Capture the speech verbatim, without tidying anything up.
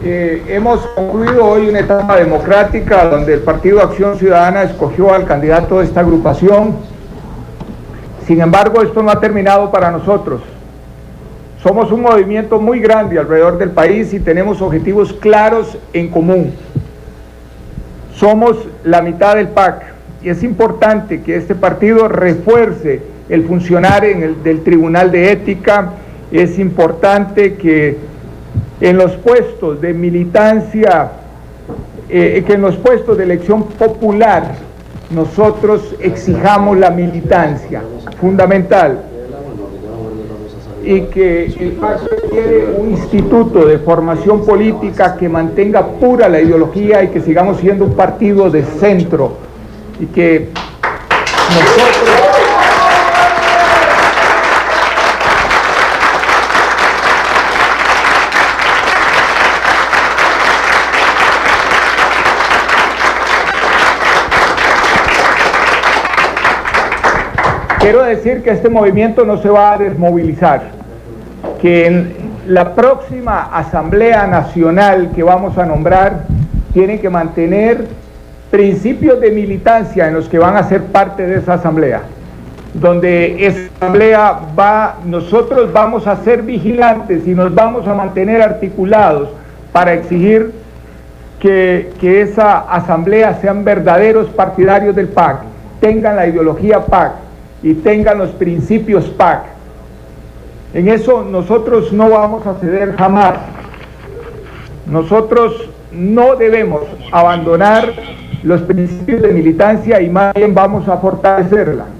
Eh, hemos concluido hoy una etapa democrática donde el Partido Acción Ciudadana escogió al candidato de esta agrupación. Sin embargo, esto no ha terminado para nosotros. Somos un movimiento muy grande alrededor del país y tenemos objetivos claros en común. Somos la mitad del P A C y es importante que este partido refuerce el funcionar en el, del Tribunal de Ética. Es importante que en los puestos de militancia, eh, que en los puestos de elección popular nosotros exijamos la militancia, fundamental, y que el P A C requiere un instituto de formación política que mantenga pura la ideología y que sigamos siendo un partido de centro, y que nosotros... Quiero decir que este movimiento no se va a desmovilizar, que en la próxima Asamblea Nacional que vamos a nombrar tienen que mantener principios de militancia en los que van a ser parte de esa asamblea, donde esa asamblea va, nosotros vamos a ser vigilantes y nos vamos a mantener articulados para exigir que, que esa asamblea sean verdaderos partidarios del P A C, tengan la ideología P A C y tengan los principios P A C. En eso nosotros no vamos a ceder jamás. Nosotros no debemos abandonar los principios de militancia y más bien vamos a fortalecerla.